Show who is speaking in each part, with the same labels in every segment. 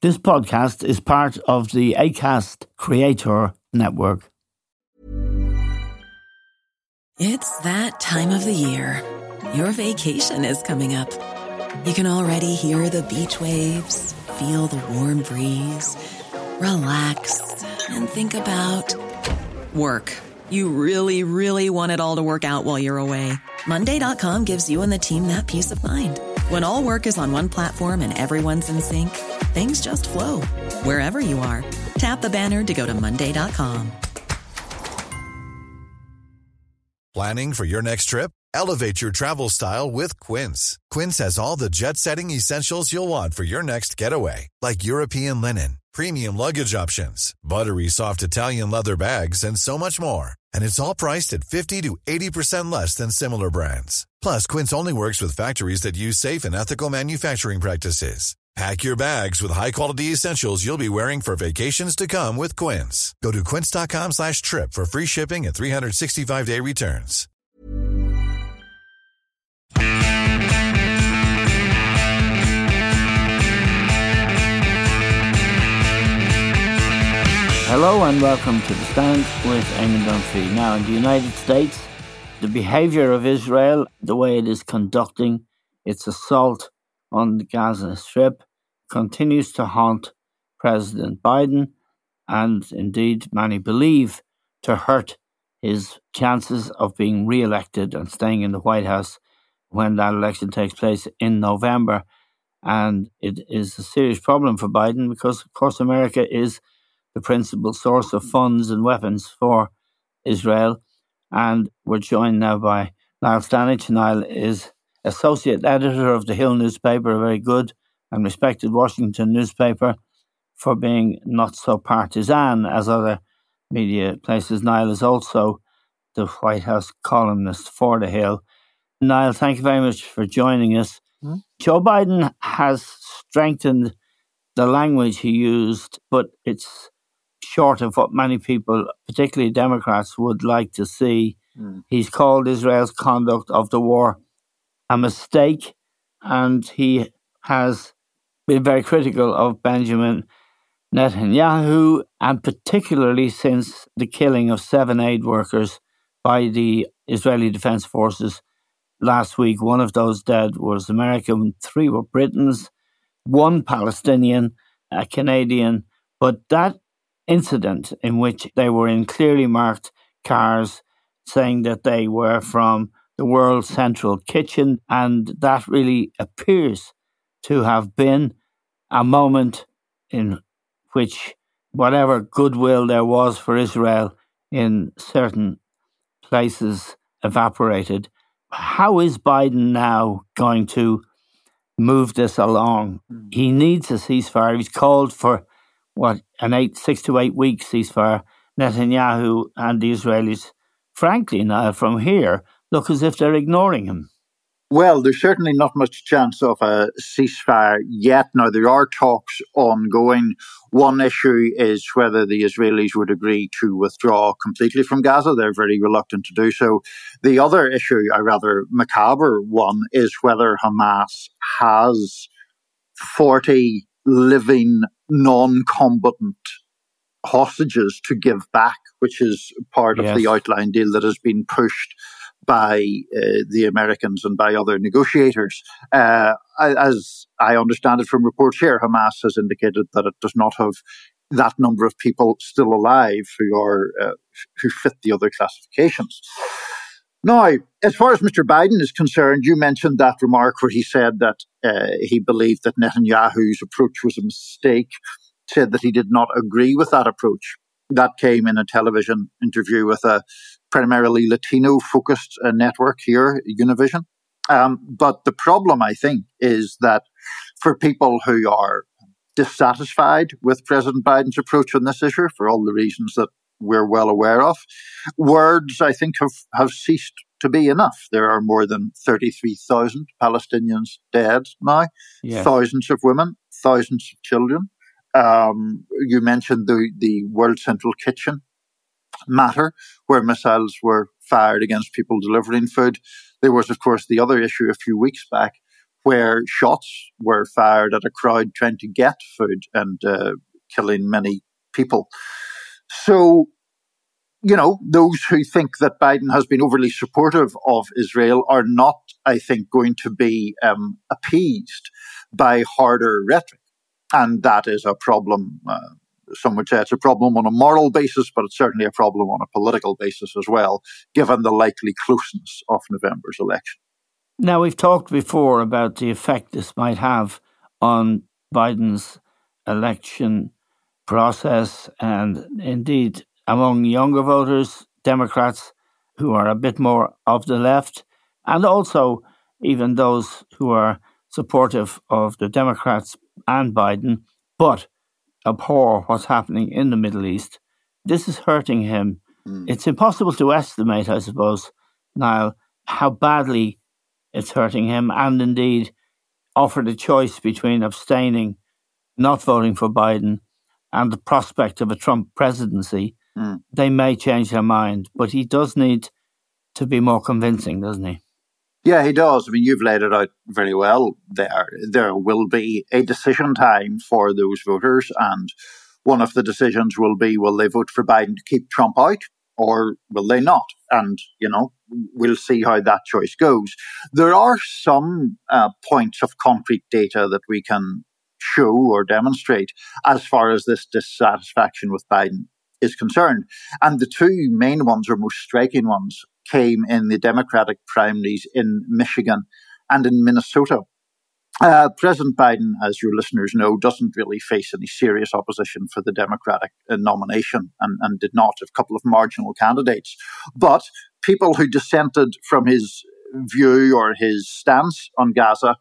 Speaker 1: This podcast is part of the Acast Creator Network.
Speaker 2: It's that time of the year. Your vacation is coming up. You can already hear the beach waves, feel the warm breeze, relax, and think about work. You really, really want it all to work out while you're away. Monday.com gives you and the team that peace of mind. When all work is on one platform and everyone's in sync, things just flow. Wherever you are, tap the banner to go to Monday.com.
Speaker 3: Planning for your next trip? Elevate your travel style with Quince. Quince has all the jet-setting essentials you'll want for your next getaway, like European linen, premium luggage options, buttery soft Italian leather bags, and so much more. And it's all priced at 50 to 80% less than similar brands. Plus, Quince only works with factories that use safe and ethical manufacturing practices. Pack your bags with high-quality essentials you'll be wearing for vacations to come with Quince. Go to quince.com/trip for free shipping and 365-day returns.
Speaker 1: Hello and welcome to The Stand with Eamon Dunphy. Now, in the United States, the behaviour of Israel, the way it is conducting its assault on the Gaza Strip, continues to haunt President Biden and indeed many believe to hurt his chances of being re-elected and staying in the White House when that election takes place in November. And it is a serious problem for Biden because, of course, America is the principal source of funds and weapons for Israel. And we're joined now by Niall Stanage. Niall is associate editor of the Hill newspaper, a very good and respected Washington newspaper for being not so partisan as other media places. Niall is also the White House columnist for the Hill. Niall, thank you very much for joining us. Joe Biden has strengthened the language he used, but it's short of what many people, particularly Democrats, would like to see. He's called Israel's conduct of the war a mistake, and he has been very critical of Benjamin Netanyahu, and particularly since the killing of 7 aid workers by the Israeli Defense Forces last week. One of those dead was American, 3 were Britons, 1 Palestinian, a Canadian, but that incident in which they were in clearly marked cars saying that they were from the World Central Kitchen, and that really appears to have been a moment in which whatever goodwill there was for Israel in certain places evaporated. How is Biden now going to move this along? He needs a ceasefire. He's called for an 6 to 8 week ceasefire. Netanyahu and the Israelis, frankly, now from here, look as if they're ignoring him.
Speaker 4: Well, there's certainly not much chance of a ceasefire yet. Now, there are talks ongoing. One issue is whether the Israelis would agree to withdraw completely from Gaza. They're very reluctant to do so. The other issue, a rather macabre one, is whether Hamas has 40 living non-combatant hostages to give back, which is part of the outline deal that has been pushed by the Americans and by other negotiators. As I understand it from reports here, Hamas has indicated that it does not have that number of people still alive who fit the other classifications. Now, as far as Mr. Biden is concerned, you mentioned that remark where he said that he believed that Netanyahu's approach was a mistake, said that he did not agree with that approach. That came in a television interview with a primarily Latino-focused network here, Univision. But the problem, I think, is that for people who are dissatisfied with President Biden's approach on this issue, for all the reasons that we're well aware of, words, I think, have ceased to be enough. There are more than 33,000 Palestinians dead now, thousands of women, thousands of children. You mentioned the World Central Kitchen matter, where missiles were fired against people delivering food. There was, of course, the other issue a few weeks back where shots were fired at a crowd trying to get food and killing many people. So, those who think that Biden has been overly supportive of Israel are not, I think, going to be appeased by harder rhetoric. And that is a problem. Some would say it's a problem on a moral basis, but it's certainly a problem on a political basis as well, given the likely closeness of November's election.
Speaker 1: Now, we've talked before about the effect this might have on Biden's election process and indeed among younger voters, Democrats who are a bit more of the left, and also even those who are supportive of the Democrats and Biden, but abhor what's happening in the Middle East. This is hurting him. It's impossible to estimate, I suppose, Niall, how badly it's hurting him, and indeed offered a choice between abstaining, not voting for Biden, and the prospect of a Trump presidency. They may change their mind, but he does need to be more convincing, doesn't he?
Speaker 4: Yeah, he does. I mean, you've laid it out very well there. There will be a decision time for those voters, and one of the decisions will be, will they vote for Biden to keep Trump out, or will they not? And, we'll see how that choice goes. There are some points of concrete data that we can show or demonstrate as far as this dissatisfaction with Biden is concerned. And the two main ones, or most striking ones, came in the Democratic primaries in Michigan and in Minnesota. President Biden, as your listeners know, doesn't really face any serious opposition for the Democratic nomination and did not have a couple of marginal candidates. But people who dissented from his view or his stance on Gaza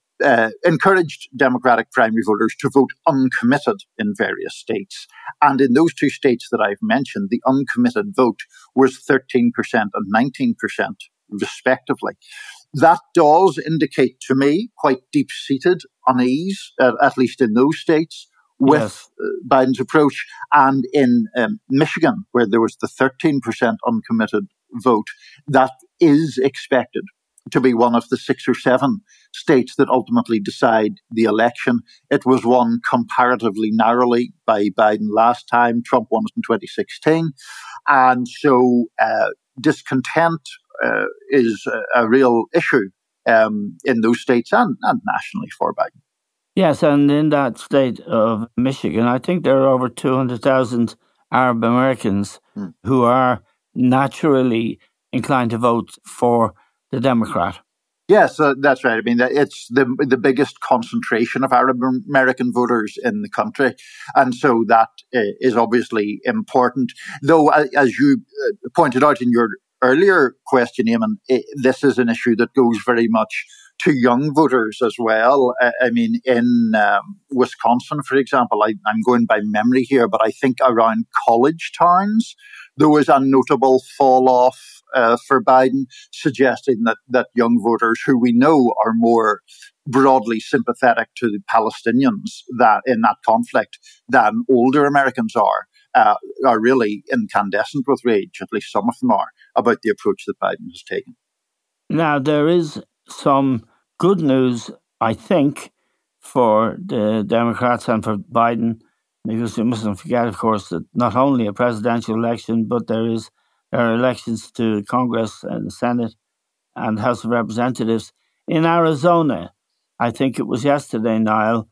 Speaker 4: encouraged Democratic primary voters to vote uncommitted in various states. And in those two states that I've mentioned, the uncommitted vote was 13% and 19%, respectively. That does indicate to me quite deep-seated unease, at least in those states, with Biden's approach. And in Michigan, where there was the 13% uncommitted vote, that is expected to be one of the 6 or 7 states that ultimately decide the election. It was won comparatively narrowly by Biden last time. Trump won it in 2016. And so discontent is a real issue in those states and nationally for Biden.
Speaker 1: Yes, and in that state of Michigan, I think there are over 200,000 Arab Americans who are naturally inclined to vote for the Democrat.
Speaker 4: Yes, that's right. I mean, it's the biggest concentration of Arab American voters in the country. And so that is obviously important. Though, as you pointed out in your earlier question, Eamon, this is an issue that goes very much to young voters as well. I mean, in Wisconsin, for example, I'm going by memory here, but I think around college towns, there was a notable fall off for Biden, suggesting that young voters who we know are more broadly sympathetic to the Palestinians that in that conflict than older Americans are really incandescent with rage, at least some of them are, about the approach that Biden has taken.
Speaker 1: Now, there is some good news, I think, for the Democrats and for Biden, because we mustn't forget, of course, that not only a presidential election, but there are elections to Congress and the Senate and House of Representatives. In Arizona, I think it was yesterday, Niall,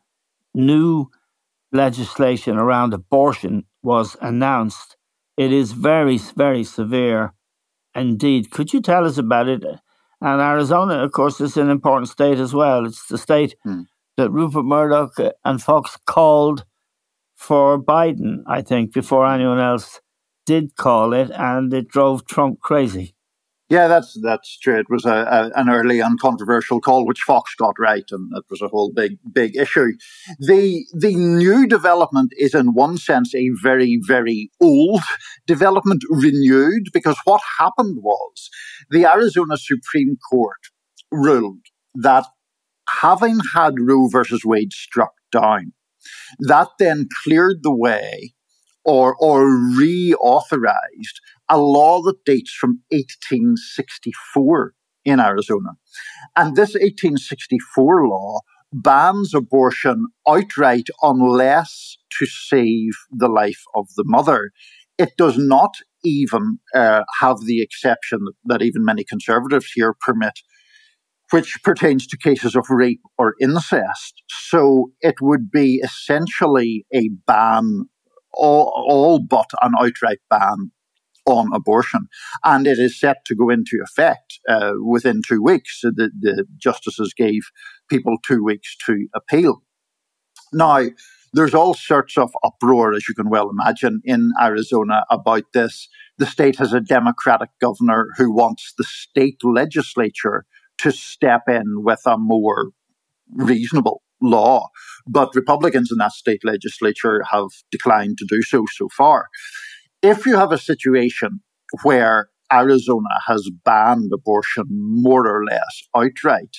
Speaker 1: new legislation around abortion was announced. It is very, very severe indeed. Could you tell us about it? And Arizona, of course, is an important state as well. It's the state that Rupert Murdoch and Fox called for Biden, I think, before anyone else did call it, and it drove Trump crazy.
Speaker 4: Yeah, that's true. It was an early uncontroversial call, which Fox got right, and it was a whole big issue. The new development is, in one sense, a very, very old development renewed, because what happened was the Arizona Supreme Court ruled that having had Roe versus Wade struck down, that then cleared the way or reauthorized a law that dates from 1864 in Arizona. And this 1864 law bans abortion outright unless to save the life of the mother. It does not even have the exception that even many conservatives here permit, which pertains to cases of rape or incest. So it would be essentially a ban, all but an outright ban on abortion. And it is set to go into effect within 2 weeks. The justices gave people 2 weeks to appeal. Now, there's all sorts of uproar, as you can well imagine, in Arizona about this. The state has a Democratic governor who wants the state legislature to step in with a more reasonable law. But Republicans in that state legislature have declined to do so far. If you have a situation where Arizona has banned abortion more or less outright,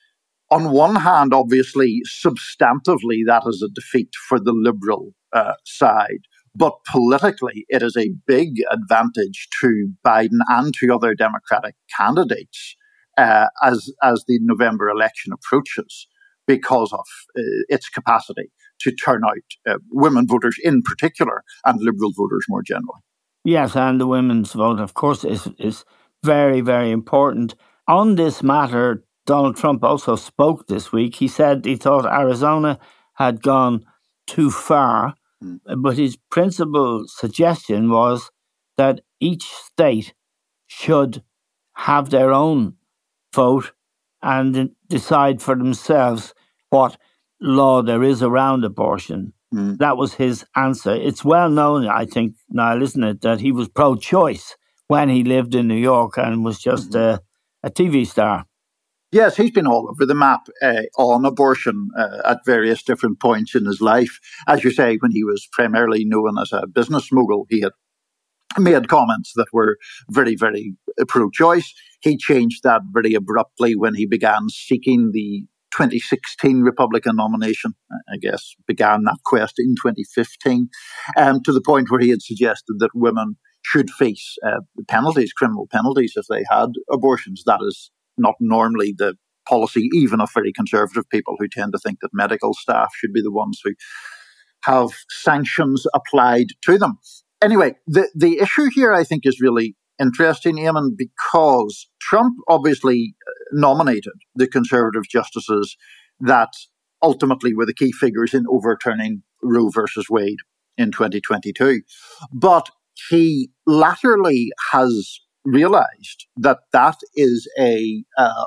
Speaker 4: on one hand, obviously, substantively, that is a defeat for the liberal side. But politically, it is a big advantage to Biden and to other Democratic candidates as the November election approaches, because of its capacity to turn out women voters in particular and liberal voters more generally.
Speaker 1: Yes, and the women's vote, of course, is very, very important. On this matter, Donald Trump also spoke this week. He said he thought Arizona had gone too far, but his principal suggestion was that each state should have their own vote and decide for themselves what law there is around abortion. That was his answer. It's well known, I think, Niall, isn't it, that he was pro-choice when he lived in New York and was just a TV star.
Speaker 4: Yes, he's been all over the map on abortion at various different points in his life. As you say, when he was primarily known as a business mogul, he had made comments that were very, very pro-choice. He changed that very abruptly when he began seeking the 2016 Republican nomination. I guess began that quest in 2015, to the point where he had suggested that women should face penalties, criminal penalties, if they had abortions. That is not normally the policy, even of very conservative people who tend to think that medical staff should be the ones who have sanctions applied to them. Anyway, the issue here, I think, is really interesting, Eamon, because Trump obviously nominated the conservative justices that ultimately were the key figures in overturning Roe versus Wade in 2022. But he latterly has realized that that is a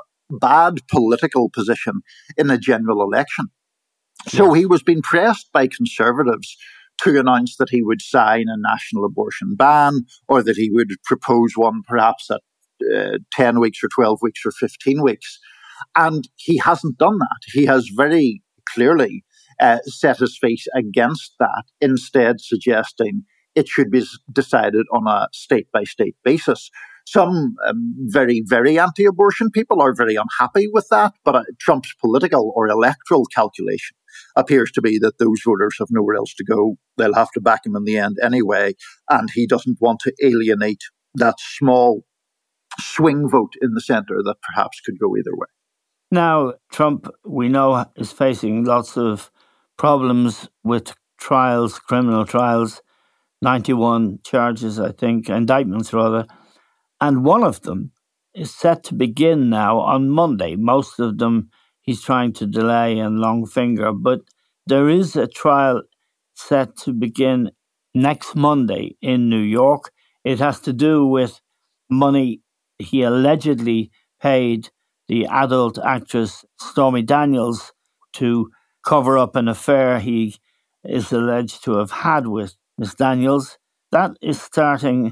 Speaker 4: bad political position in a general election. So he was being pressed by conservatives to announce that he would sign a national abortion ban, or that he would propose one perhaps at 10 weeks or 12 weeks or 15 weeks. And he hasn't done that. He has very clearly set his face against that, instead suggesting it should be decided on a state-by-state basis. Some very, very anti-abortion people are very unhappy with that, but Trump's political or electoral calculation appears to be that those voters have nowhere else to go. They'll have to back him in the end anyway, and he doesn't want to alienate that small swing vote in the centre that perhaps could go either way.
Speaker 1: Now, Trump, we know, is facing lots of problems with trials, criminal trials, 91 charges, I think, indictments rather, and one of them is set to begin now on Monday. Most of them he's trying to delay and long finger, but there is a trial set to begin next Monday in New York. It has to do with money he allegedly paid the adult actress Stormy Daniels to cover up an affair he is alleged to have had with Miss Daniels. That is starting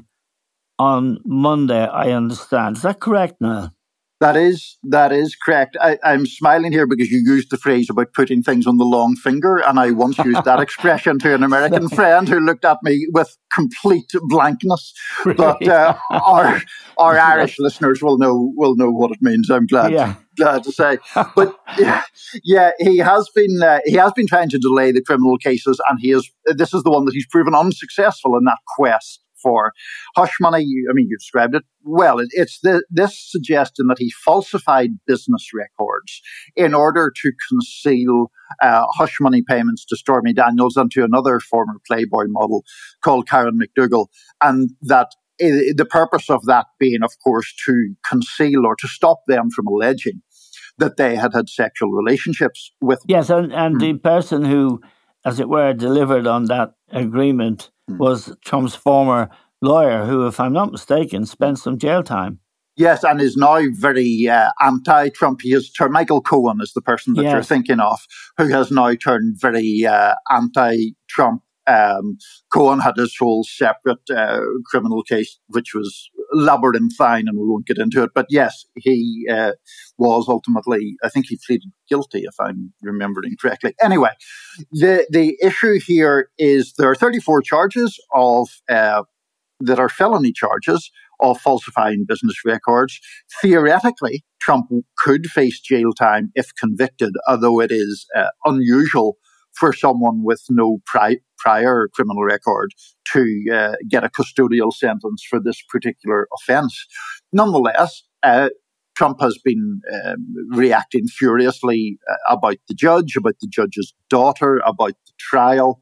Speaker 1: on Monday, I understand. Is that correct, Niall?
Speaker 4: That is correct. I'm smiling here because you used the phrase about putting things on the long finger, and I once used that expression to an American friend who looked at me with complete blankness. But our Irish listeners will know what it means. I'm glad to say. But yeah, he has been trying to delay the criminal cases, and this is the one that he's proven unsuccessful in that quest for. Hush money, you described it well. It's this suggestion that he falsified business records in order to conceal hush money payments to Stormy Daniels and to another former Playboy model called Karen McDougall, and that the purpose of that being, of course, to conceal or to stop them from alleging that they had sexual relationships with.
Speaker 1: Yes, and the person who, as it were, delivered on that agreement was Trump's former lawyer, who, if I'm not mistaken, spent some jail time.
Speaker 4: Yes, and is now very anti-Trump. He has turned, Michael Cohen is the person that you're thinking of, who has now turned very anti-Trump. Cohen had his whole separate criminal case, which was labyrinthine, and we won't get into it. But yes, he was ultimately, I think he pleaded guilty, if I'm remembering correctly. Anyway, the issue here is there are 34 charges of that are felony charges of falsifying business records. Theoretically, Trump could face jail time if convicted, although it is unusual for someone with no prior criminal record to get a custodial sentence for this particular offence. Nonetheless, Trump has been reacting furiously about the judge's daughter, about the trial,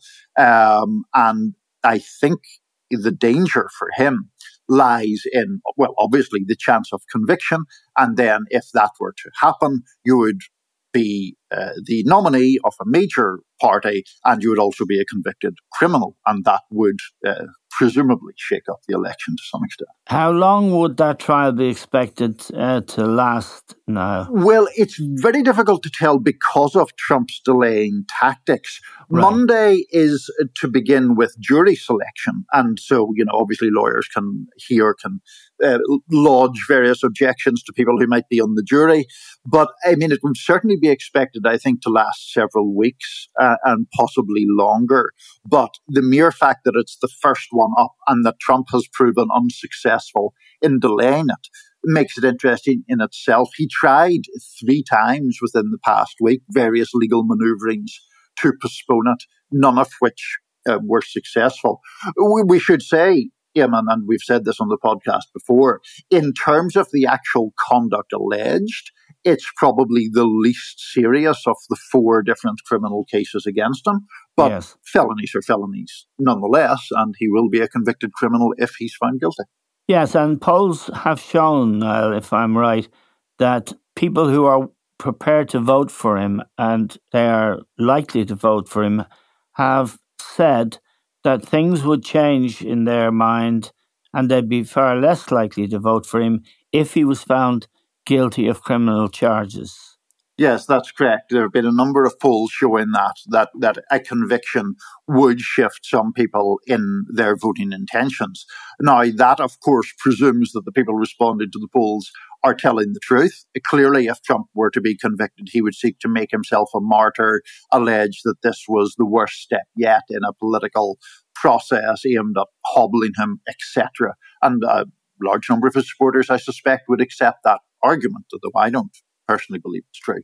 Speaker 4: and I think the danger for him lies in, well, obviously the chance of conviction, and then if that were to happen, you would be the nominee of a major party, and you would also be a convicted criminal, and that would presumably shake up the election to some extent.
Speaker 1: How long would that trial be expected to last now?
Speaker 4: Well, it's very difficult to tell because of Trump's delaying tactics. Right. Monday is to begin with jury selection, and so, obviously lawyers can lodge various objections to people who might be on the jury. But, it would certainly be expected, I think, to last several weeks and possibly longer. But the mere fact that it's the first one up and that Trump has proven unsuccessful in delaying it makes it interesting in itself. He tried 3 times within the past week, various legal maneuverings to postpone it, none of which were successful. We should say, Eamon, and we've said this on the podcast before, in terms of the actual conduct alleged, it's probably the least serious of the 4 different criminal cases against him. But felonies are felonies nonetheless, and he will be a convicted criminal if he's found guilty.
Speaker 1: Yes, and polls have shown, if I'm right, that people who are prepared to vote for him and they are likely to vote for him have said that things would change in their mind and they'd be far less likely to vote for him if he was found guilty of criminal charges.
Speaker 4: Yes, that's correct. There have been a number of polls showing that a conviction would shift some people in their voting intentions. Now, that, of course, presumes that the people responding to the polls are telling the truth. Clearly, if Trump were to be convicted, he would seek to make himself a martyr, allege that this was the worst step yet in a political process aimed at hobbling him, etc. And a large number of his supporters, I suspect, would accept that argument, although I don't personally believe it's true.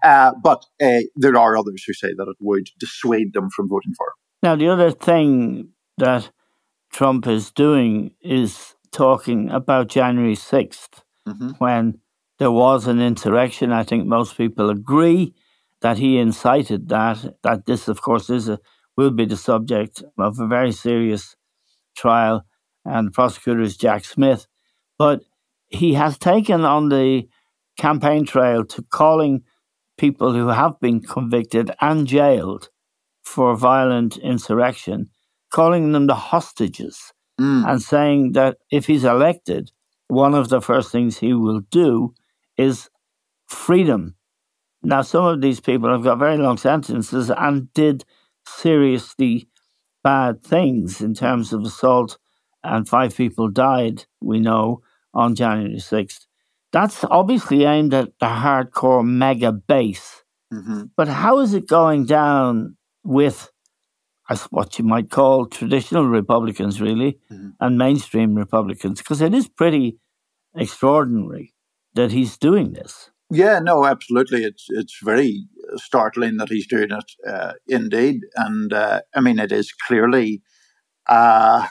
Speaker 4: But there are others who say that it would dissuade them from voting for him.
Speaker 1: Now, the other thing that Trump is doing is talking about January 6th, when there was an insurrection. I think most people agree that he incited that this, of course, will be the subject of a very serious trial, and the prosecutor is Jack Smith. But he has taken on the campaign trail to calling people who have been convicted and jailed for violent insurrection, calling them the hostages, and saying that if he's elected, one of the first things he will do is freedom. Now, some of these people have got very long sentences and did seriously bad things in terms of assault, and 5 people died, we know, on January 6th. That's obviously aimed at the hardcore mega base. But how is it going down with what you might call traditional Republicans, really, and mainstream Republicans? Because it is pretty extraordinary that he's doing this.
Speaker 4: Yeah, no, absolutely. It's very startling that he's doing it, indeed. And it is clearly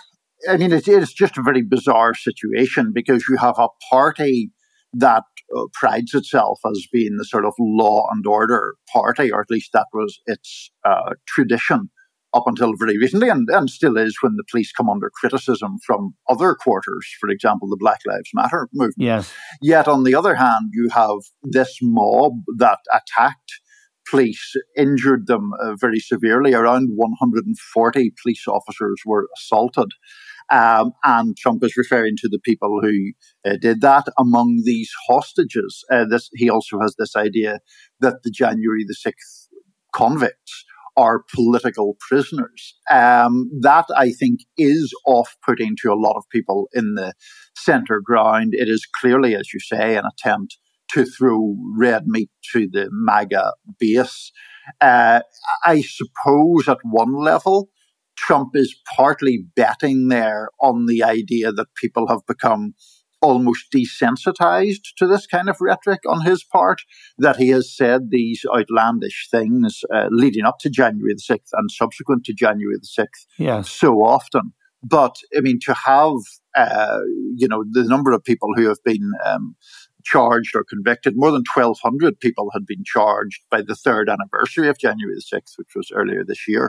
Speaker 4: I mean, it's just a very bizarre situation because you have a party that prides itself as being the sort of law and order party, or at least that was its tradition up until very recently, and still is when the police come under criticism from other quarters, for example, the Black Lives Matter movement.
Speaker 1: Yes.
Speaker 4: Yet, on the other hand, you have this mob that attacked police, injured them very severely. Around 140 police officers were assaulted. And Trump is referring to the people who did that. Among these hostages, he also has this idea that the January the 6th convicts are political prisoners. That, I think, is off-putting to a lot of people in the centre ground. It is clearly, as you say, an attempt to throw red meat to the MAGA base. I suppose at one level, Trump is partly betting there on the idea that people have become almost desensitized to this kind of rhetoric on his part, that he has said these outlandish things leading up to January the 6th and subsequent to January the 6th so often. But, I mean, to have, the number of people who have been charged or convicted, more than 1,200 people had been charged by the third anniversary of January the 6th, which was earlier this year.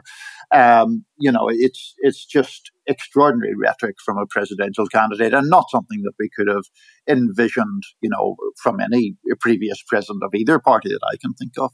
Speaker 4: It's just extraordinary rhetoric from a presidential candidate, and not something that we could have envisioned, from any previous president of either party that I can think of.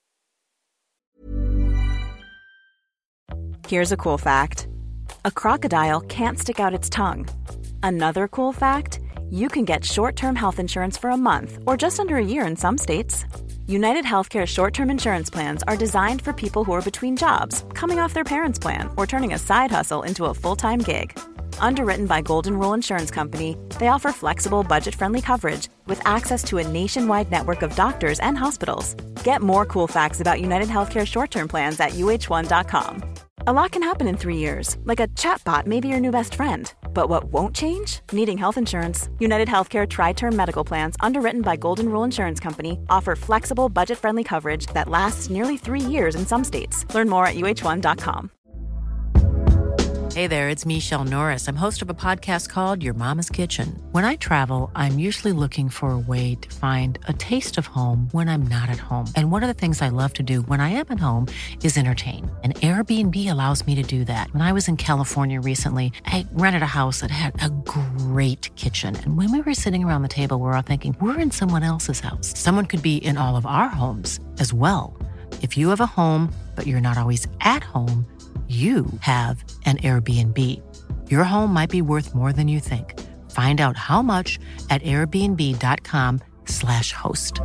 Speaker 5: Here's a cool fact. A crocodile can't stick out its tongue. Another cool fact, you can get short-term health insurance for a month or just under a year in some states. United Healthcare short-term insurance plans are designed for people who are between jobs, coming off their parents' plan, or turning a side hustle into a full-time gig. Underwritten by Golden Rule Insurance Company, they offer flexible, budget-friendly coverage with access to a nationwide network of doctors and hospitals. Get more cool facts about United Healthcare short-term plans at uh1.com. A lot can happen in 3 years, like a chatbot may be your new best friend. But what won't change? Needing health insurance. United Healthcare Tri-Term Medical Plans, underwritten by Golden Rule Insurance Company, offer flexible, budget-friendly coverage that lasts nearly 3 years in some states. Learn more at uh1.com.
Speaker 6: Hey there, it's Michelle Norris. I'm host of a podcast called Your Mama's Kitchen. When I travel, I'm usually looking for a way to find a taste of home when I'm not at home. And one of the things I love to do when I am at home is entertain. And Airbnb allows me to do that. When I was in California recently, I rented a house that had a great kitchen. And when we were sitting around the table, we were all thinking, we're in someone else's house. Someone could be in all of our homes as well. If you have a home, but you're not always at home, you have an Airbnb. Your home might be worth more than you think. Find out how much at airbnb.com/host.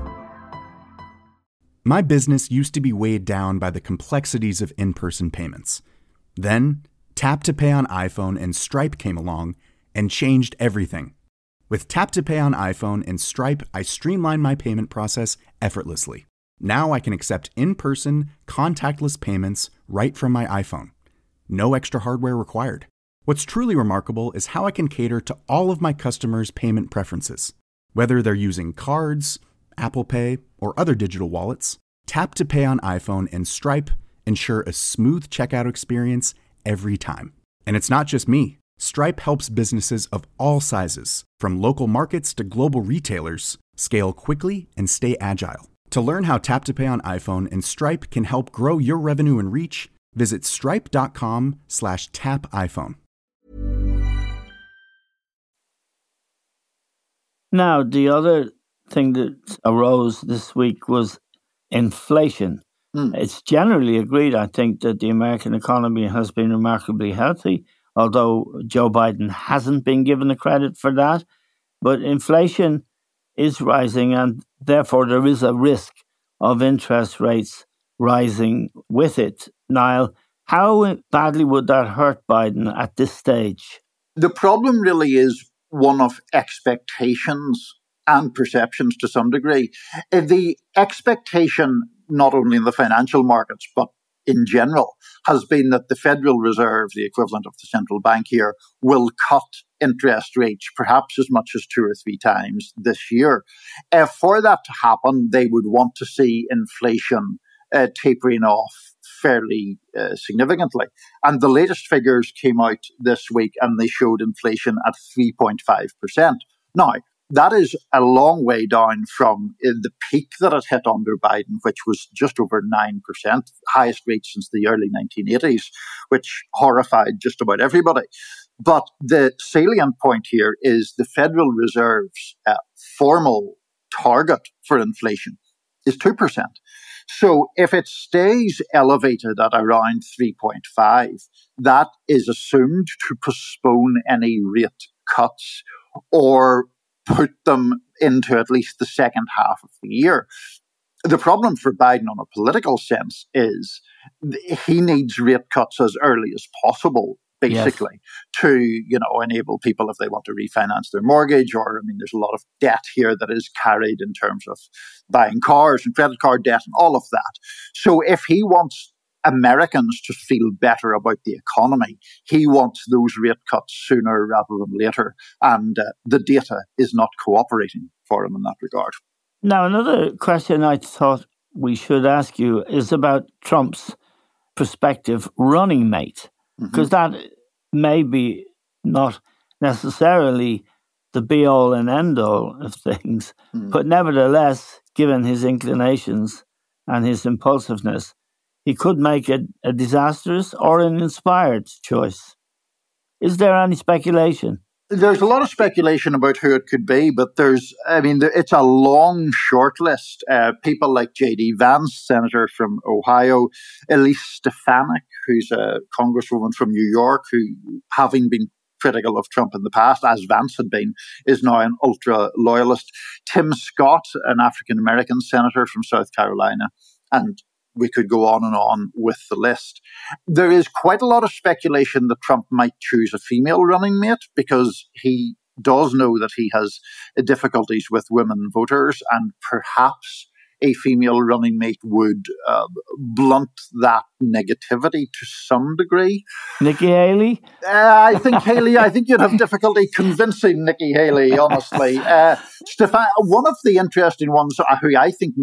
Speaker 7: My business used to be weighed down by the complexities of in-person payments. Then, Tap to Pay on iPhone and Stripe came along and changed everything. With Tap to Pay on iPhone and Stripe, I streamlined my payment process effortlessly. Now I can accept in-person, contactless payments right from my iPhone. No extra hardware required. What's truly remarkable is how I can cater to all of my customers' payment preferences. Whether they're using cards, Apple Pay, or other digital wallets, Tap to Pay on iPhone and Stripe ensure a smooth checkout experience every time. And it's not just me. Stripe helps businesses of all sizes, from local markets to global retailers, scale quickly and stay agile. To learn how Tap to Pay on iPhone and Stripe can help grow your revenue and reach, visit stripe.com/tapiphone.
Speaker 1: Now, the other thing that arose this week was inflation. It's generally agreed, I think, that the American economy has been remarkably healthy, although Joe Biden hasn't been given the credit for that. But inflation is rising, and therefore there is a risk of interest rates rising with it. Niall, how badly would that hurt Biden at this stage?
Speaker 4: The problem really is one of expectations and perceptions to some degree. The expectation, not only in the financial markets, but in general, has been that the Federal Reserve, the equivalent of the central bank here, will cut interest rates perhaps as much as 2 or 3 times this year. For that to happen, they would want to see inflation tapering off fairly significantly. And the latest figures came out this week and they showed inflation at 3.5%. Now, that is a long way down from the peak that it hit under Biden, which was just over 9%, highest rate since the early 1980s, which horrified just about everybody. But the salient point here is the Federal Reserve's formal target for inflation is 2%. So if it stays elevated at around 3.5, that is assumed to postpone any rate cuts or put them into at least the second half of the year. The problem for Biden on a political sense is he needs rate cuts as early as possible, basically, to, enable people if they want to refinance their mortgage, or, there's a lot of debt here that is carried in terms of buying cars and credit card debt and all of that. So if he wants Americans to feel better about the economy, he wants those rate cuts sooner rather than later. And the data is not cooperating for him in that regard.
Speaker 1: Now, another question I thought we should ask you is about Trump's prospective running mate, because that may be not necessarily the be-all and end-all of things, but nevertheless, given his inclinations and his impulsiveness, he could make a disastrous or an inspired choice. Is there any speculation?
Speaker 4: There's a lot of speculation about who it could be, but it's a long short list. People like J.D. Vance, Senator from Ohio, Elise Stefanik, who's a congresswoman from New York, who, having been critical of Trump in the past, as Vance had been, is now an ultra-loyalist. Tim Scott, an African-American senator from South Carolina, and we could go on and on with the list. There is quite a lot of speculation that Trump might choose a female running mate because he does know that he has difficulties with women voters, and perhaps a female running mate would blunt that negativity to some degree.
Speaker 1: Nikki Haley?
Speaker 4: I think you'd have difficulty convincing Nikki Haley, honestly. One of the interesting ones who I think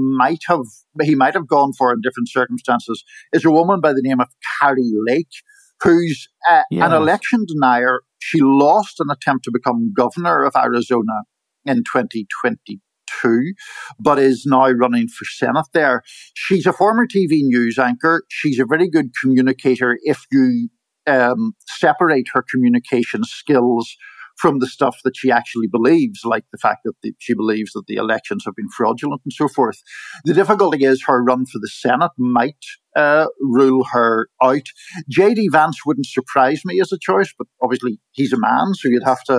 Speaker 4: he might have gone for in different circumstances is a woman by the name of Carrie Lake, who's an election denier. She lost an attempt to become governor of Arizona in 2022. But is now running for Senate there. She's a former TV news anchor. She's a very good communicator if you separate her communication skills from the stuff that she actually believes, like the fact that she believes that the elections have been fraudulent and so forth. The difficulty is her run for the Senate might rule her out. J.D. Vance wouldn't surprise me as a choice, but obviously he's a man, so you'd have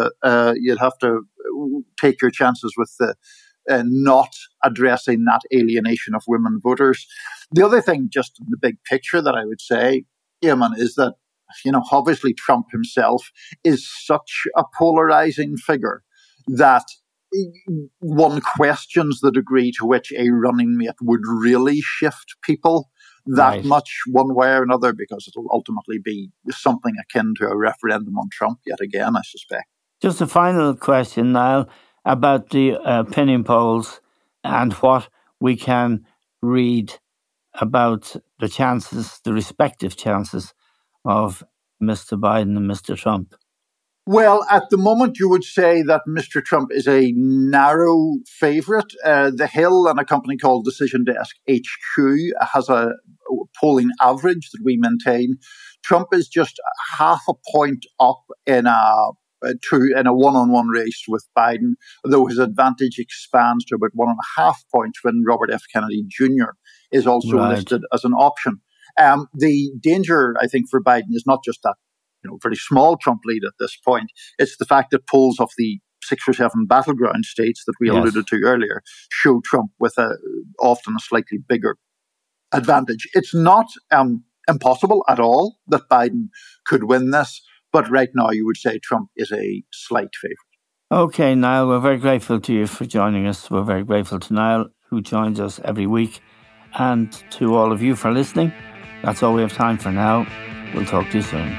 Speaker 4: to take your chances with the not addressing that alienation of women voters. The other thing, just in the big picture, that I would say, Eamon, is that, obviously Trump himself is such a polarizing figure that one questions the degree to which a running mate would really shift people that much one way or another, because it'll ultimately be something akin to a referendum on Trump yet again, I suspect. Just
Speaker 1: a final question, Niall, about the opinion polls and what we can read about the respective chances of Mr. Biden and Mr. Trump.
Speaker 4: Well, at the moment, you would say that Mr. Trump is a narrow favourite. The Hill and a company called Decision Desk HQ has a polling average that we maintain. Trump is just half a point up in a one-on-one race with Biden, though his advantage expands to about 1.5 points when Robert F. Kennedy Jr. is also listed as an option. The danger, I think, for Biden is not just that very small Trump lead at this point. It's the fact that polls of the 6 or 7 battleground states that we alluded to earlier show Trump with often a slightly bigger advantage. It's not impossible at all that Biden could win this, but right now you would say Trump is a slight favourite.
Speaker 1: Okay, Niall, we're very grateful to you for joining us. We're very grateful to Niall, who joins us every week, and to all of you for listening. That's all we have time for now. We'll talk to you soon.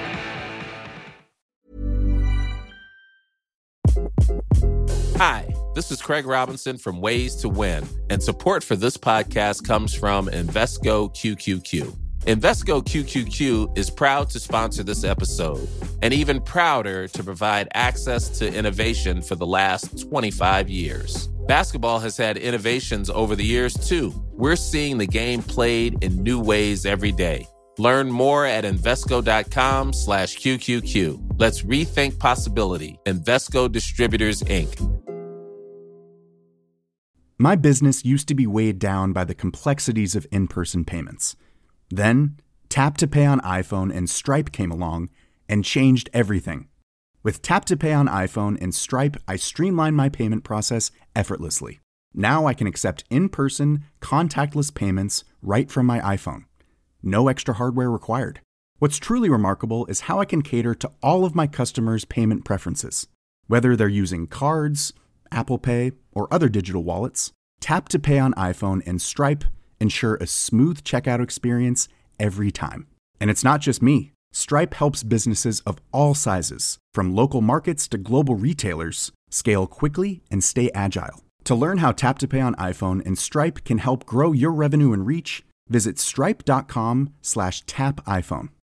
Speaker 8: Hi, This is Craig Robinson from Ways to Win, and support for this podcast comes from Invesco QQQ. Invesco QQQ is proud to sponsor this episode, and even prouder to provide access to innovation for the last 25 years. Basketball has had innovations over the years, too. We're seeing the game played in new ways every day. Learn more at Invesco.com/QQQ. Let's rethink possibility. Invesco Distributors, Inc.
Speaker 7: My business used to be weighed down by the complexities of in-person payments. Then, Tap to Pay on iPhone and Stripe came along and changed everything. With Tap to Pay on iPhone and Stripe, I streamlined my payment process effortlessly. Now I can accept in-person, contactless payments right from my iPhone. No extra hardware required. What's truly remarkable is how I can cater to all of my customers' payment preferences. Whether they're using cards, Apple Pay, or other digital wallets, Tap to Pay on iPhone and Stripe ensure a smooth checkout experience every time. And it's not just me. Stripe helps businesses of all sizes, from local markets to global retailers, scale quickly and stay agile. To learn how Tap to Pay on iPhone and Stripe can help grow your revenue and reach, visit stripe.com/tapiphone.